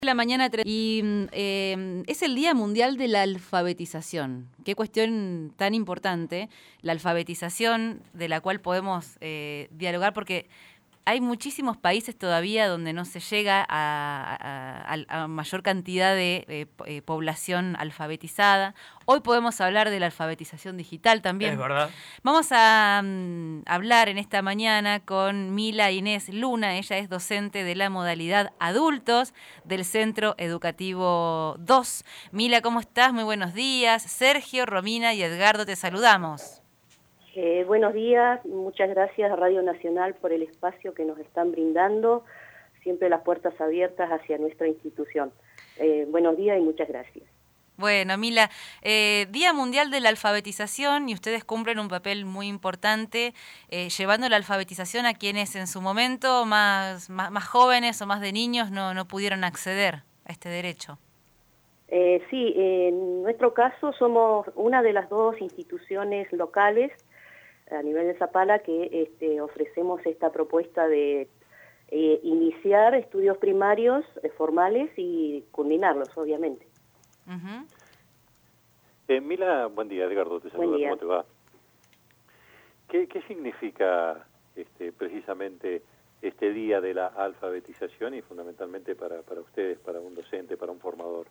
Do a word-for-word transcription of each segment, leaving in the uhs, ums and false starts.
La mañana y eh, es el Día Mundial de la Alfabetización. Qué cuestión tan importante, la alfabetización de la cual podemos eh, dialogar, porque hay muchísimos países todavía donde no se llega a, a, a mayor cantidad de eh, eh, población alfabetizada. Hoy podemos hablar de la alfabetización digital también. Es verdad. Vamos a um, hablar en esta mañana con Mila Inés Luna. Ella es docente de la modalidad adultos del Centro Educativo dos. Mila, ¿cómo estás? Muy buenos días. Sergio, Romina y Edgardo, te saludamos. Eh, buenos días, muchas gracias a Radio Nacional por el espacio que nos están brindando, siempre las puertas abiertas hacia nuestra institución. Eh, buenos días y muchas gracias. Bueno, Mila, eh, Día Mundial de la Alfabetización, y ustedes cumplen un papel muy importante eh, llevando la alfabetización a quienes en su momento más, más, más jóvenes o más de niños no, no pudieron acceder a este derecho. Eh, sí, en nuestro caso somos una de las dos instituciones locales a nivel de Zapala que este, ofrecemos esta propuesta de eh, iniciar estudios primarios eh, formales y culminarlos, obviamente. Uh-huh. eh, Mila, buen día, Edgardo, te saludo, ¿cómo te va? ¿Qué, qué significa este, precisamente este día de la alfabetización y fundamentalmente para, para ustedes, para un docente, para un formador?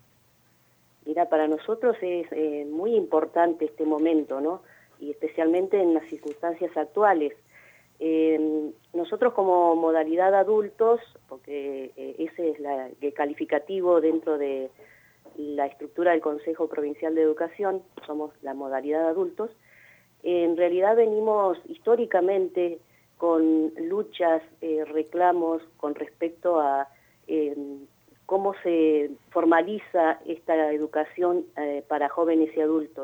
Mira, para nosotros es eh, muy importante este momento, ¿no? Y especialmente en las circunstancias actuales. Eh, nosotros como modalidad adultos, porque eh, ese es la, el calificativo dentro de la estructura del Consejo Provincial de Educación, somos la modalidad adultos, eh, en realidad venimos históricamente con luchas, eh, reclamos con respecto a eh, cómo se formaliza esta educación eh, para jóvenes y adultos.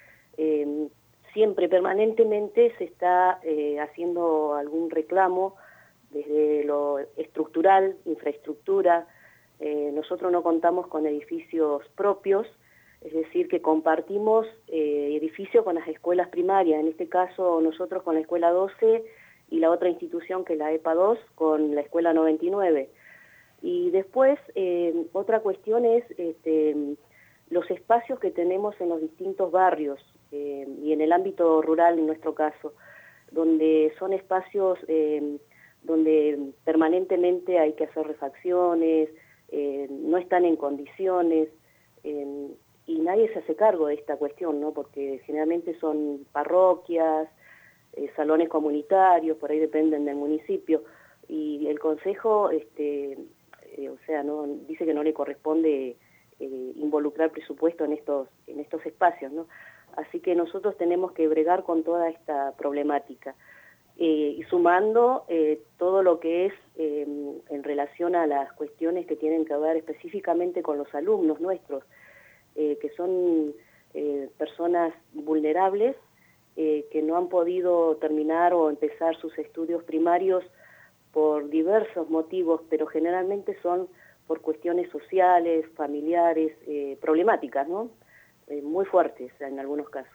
Eh, Siempre, permanentemente, se está eh, haciendo algún reclamo desde lo estructural, infraestructura. Eh, nosotros no contamos con edificios propios, es decir, que compartimos eh, edificio con las escuelas primarias, en este caso nosotros con la Escuela doce y la otra institución que es la E P A dos con la Escuela noventa y nueve. Y después, eh, otra cuestión es este, los espacios que tenemos en los distintos barrios, Eh, y en el ámbito rural, en nuestro caso, donde son espacios eh, donde permanentemente hay que hacer refacciones, eh, no están en condiciones, eh, y nadie se hace cargo de esta cuestión, ¿no? Porque generalmente son parroquias, eh, salones comunitarios, por ahí dependen del municipio, y el Consejo, este, eh, o sea, no dice que no le corresponde eh, involucrar presupuesto en estos, en estos espacios, ¿no? Así que nosotros tenemos que bregar con toda esta problemática eh, y sumando eh, todo lo que es eh, en relación a las cuestiones que tienen que ver específicamente con los alumnos nuestros, eh, que son eh, personas vulnerables eh, que no han podido terminar o empezar sus estudios primarios por diversos motivos, pero generalmente son por cuestiones sociales, familiares, eh, problemáticas, ¿no? Muy fuertes en algunos casos.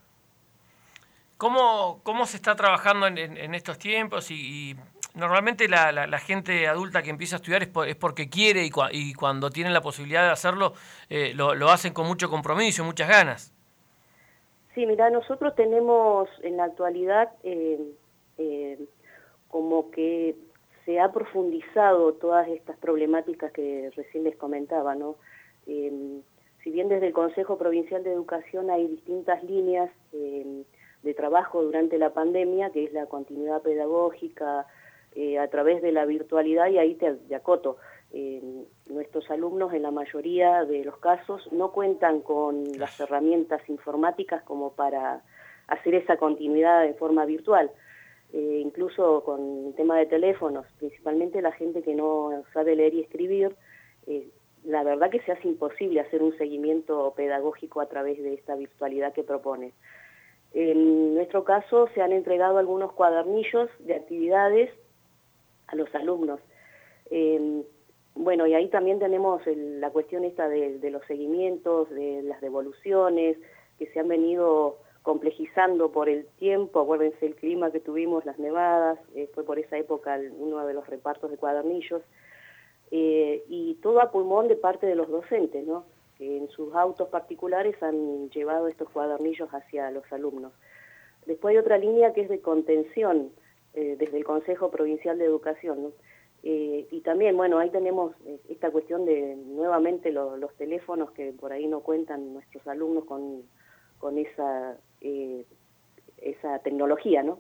¿Cómo, cómo se está trabajando en, en, en estos tiempos? Y, y normalmente la, la, la gente adulta que empieza a estudiar es, por, es porque quiere y, cua, y cuando tienen la posibilidad de hacerlo, eh, lo, lo hacen con mucho compromiso, muchas ganas. Sí, mira, nosotros tenemos en la actualidad eh, eh, como que se ha profundizado todas estas problemáticas que recién les comentaba, ¿no? Eh, Si bien desde el Consejo Provincial de Educación hay distintas líneas eh, de trabajo durante la pandemia, que es la continuidad pedagógica eh, a través de la virtualidad, y ahí te, te acoto, eh, nuestros alumnos en la mayoría de los casos no cuentan con las herramientas informáticas como para hacer esa continuidad de forma virtual. Eh, incluso con el tema de teléfonos, principalmente la gente que no sabe leer y escribir, eh, la verdad que se hace imposible hacer un seguimiento pedagógico a través de esta virtualidad que propone. En nuestro caso se han entregado algunos cuadernillos de actividades a los alumnos. Eh, bueno, y ahí también tenemos el, la cuestión esta de, de los seguimientos, de las devoluciones, que se han venido complejizando por el tiempo. Acuérdense el clima que tuvimos, las nevadas, eh, fue por esa época el, uno de los repartos de cuadernillos. eh, y todo a pulmón de parte de los docentes, ¿no? Que en sus autos particulares han llevado estos cuadernillos hacia los alumnos. Después hay otra línea que es de contención, eh, desde el Consejo Provincial de Educación, ¿no? Eh, y también, bueno, ahí tenemos esta cuestión de nuevamente lo, los teléfonos que por ahí no cuentan nuestros alumnos con, con esa, eh, esa tecnología, ¿no?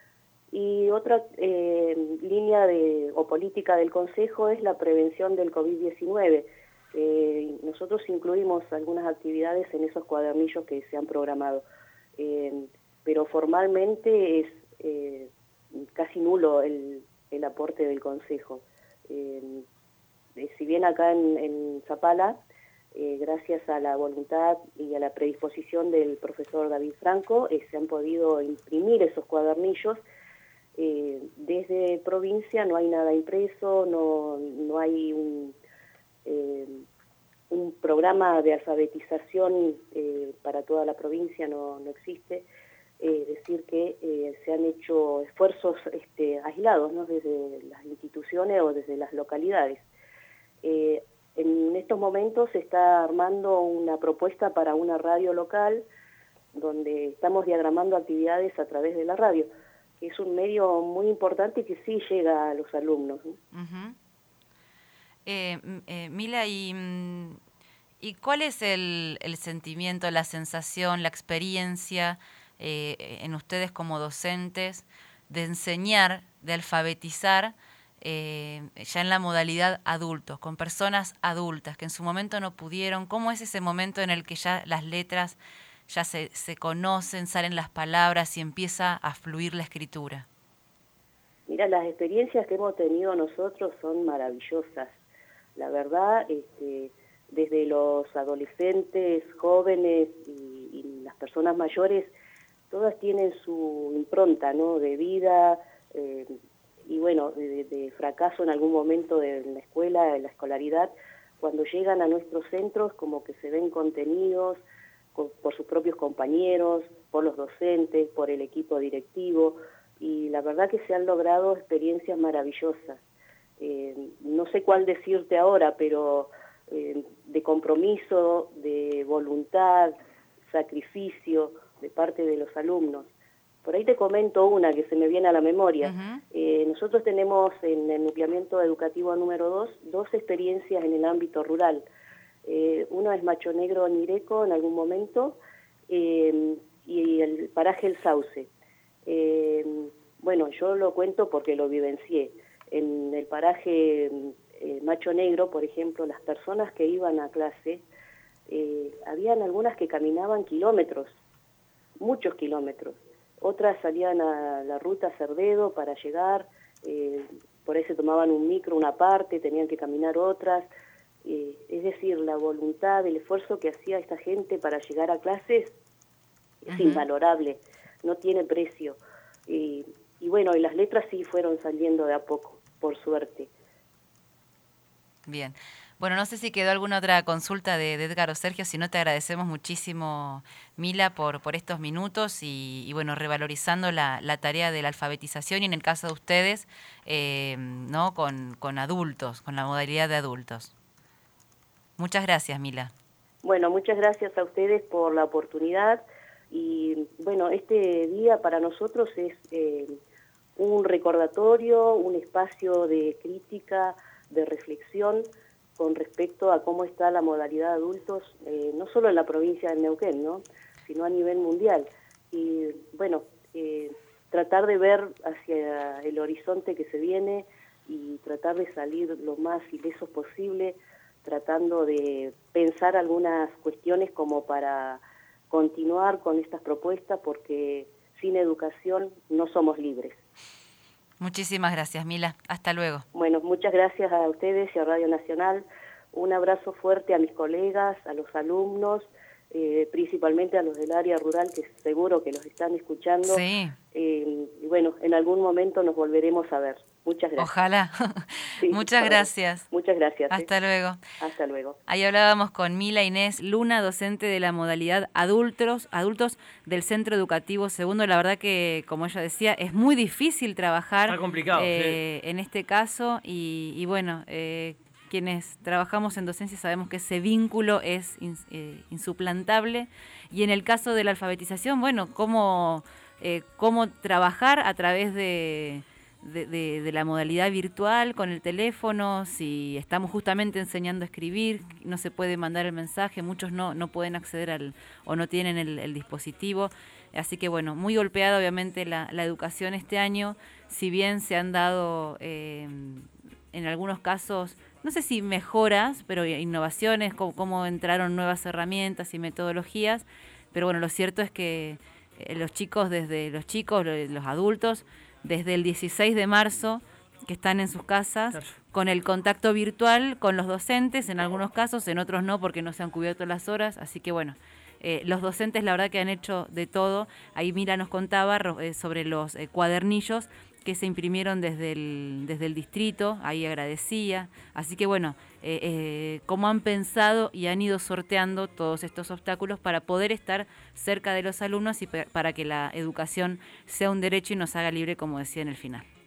Y otra eh, línea de, o política del Consejo es la prevención del COVID diecinueve. Eh, nosotros incluimos algunas actividades en esos cuadernillos que se han programado, eh, pero formalmente es eh, casi nulo el, el aporte del Consejo. Eh, eh, si bien acá en, en Zapala, eh, gracias a la voluntad y a la predisposición del profesor David Franco, eh, se han podido imprimir esos cuadernillos. Eh, desde provincia no hay nada impreso, no, no hay un, eh, un programa de alfabetización eh, para toda la provincia, no, no existe. Es eh, decir que eh, se han hecho esfuerzos este, aislados, ¿no? Desde las instituciones o desde las localidades. Eh, en estos momentos se está armando una propuesta para una radio local donde estamos diagramando actividades a través de la radio, que es un medio muy importante y que sí llega a los alumnos, ¿no? Uh-huh. eh, eh, Mila, y, ¿y cuál es el, el sentimiento, la sensación, la experiencia eh, en ustedes como docentes de enseñar, de alfabetizar eh, ya en la modalidad adultos, con personas adultas que en su momento no pudieron? ¿Cómo es ese momento en el que ya las letras ya se, se conocen, salen las palabras y empieza a fluir la escritura? Mira, las experiencias que hemos tenido nosotros son maravillosas. La verdad, este, desde los adolescentes, jóvenes y, y las personas mayores, todas tienen su impronta, ¿no? De vida eh, y bueno, de, de fracaso en algún momento de la escuela, de la escolaridad. Cuando llegan a nuestros centros, como que se ven contenidos por sus propios compañeros, por los docentes, por el equipo directivo, y la verdad que se han logrado experiencias maravillosas. Eh, no sé cuál decirte ahora, pero eh, de compromiso, de voluntad, sacrificio de parte de los alumnos. Por ahí te comento una que se me viene a la memoria. Uh-huh. Eh, nosotros tenemos en el nucleamiento educativo número dos, dos experiencias en el ámbito rural. Eh, uno es Macho Negro Ñireco en algún momento eh, y el paraje El Sauce. Eh, bueno, yo lo cuento porque lo vivencié. En el paraje eh, Macho Negro, por ejemplo, las personas que iban a clase, eh, habían algunas que caminaban kilómetros, muchos kilómetros. Otras salían a la ruta Cerdedo para llegar, eh, por ahí se tomaban un micro una parte, tenían que caminar otras. Eh, es decir, la voluntad, el esfuerzo que hacía esta gente para llegar a clases es uh-huh. invalorable, no tiene precio. Y, y bueno, y las letras sí fueron saliendo de a poco, por suerte. Bien. Bueno, no sé si quedó alguna otra consulta de, de Edgar o Sergio, si no te agradecemos muchísimo, Mila, por, por estos minutos y, y bueno, revalorizando la, la tarea de la alfabetización y en el caso de ustedes, eh, ¿no? con, con adultos, con la modalidad de adultos. Muchas gracias, Mila. Bueno, muchas gracias a ustedes por la oportunidad y bueno, este día para nosotros es eh, un recordatorio, un espacio de crítica, de reflexión con respecto a cómo está la modalidad de adultos, eh, no solo en la provincia de Neuquén, ¿no? Sino a nivel mundial. Y bueno, eh, tratar de ver hacia el horizonte que se viene y tratar de salir lo más ilesos posible, tratando de pensar algunas cuestiones como para continuar con estas propuestas, porque sin educación no somos libres. Muchísimas gracias, Mila. Hasta luego. Bueno, muchas gracias a ustedes y a Radio Nacional. Un abrazo fuerte a mis colegas, a los alumnos, eh, principalmente a los del área rural, que seguro que los están escuchando. Sí. Eh, y bueno, en algún momento nos volveremos a ver. Muchas gracias. Ojalá. Sí, muchas gracias. Muchas gracias. Hasta ¿eh? luego. Hasta luego. Ahí hablábamos con Mila Inés Luna, docente de la modalidad adultos, adultos del Centro Educativo Segundo. La verdad que, como ella decía, es muy difícil trabajar Está complicado, eh, sí. en este caso y, y bueno, eh, quienes trabajamos en docencia sabemos que ese vínculo es ins, eh, insuplantable. Y en el caso de la alfabetización, bueno, cómo, eh, cómo trabajar a través de, de, de, de la modalidad virtual con el teléfono, si estamos justamente enseñando a escribir, no se puede mandar el mensaje, muchos no, no pueden acceder al o no tienen el, el dispositivo. Así que bueno, muy golpeada obviamente la, la educación este año, si bien se han dado eh, en algunos casos, no sé si mejoras, pero innovaciones, cómo, cómo entraron nuevas herramientas y metodologías, pero bueno, lo cierto es que eh, los chicos, desde los chicos, los adultos, desde el dieciséis de marzo, que están en sus casas, claro, con el contacto virtual con los docentes, en algunos casos, en otros no, porque no se han cubierto las horas, así que bueno, Eh, los docentes la verdad que han hecho de todo. Ahí Mira nos contaba eh, sobre los eh, cuadernillos que se imprimieron desde el, desde el distrito, ahí agradecía. Así que bueno, eh, eh, cómo han pensado y han ido sorteando todos estos obstáculos para poder estar cerca de los alumnos y para que la educación sea un derecho y nos haga libre, como decía en el final.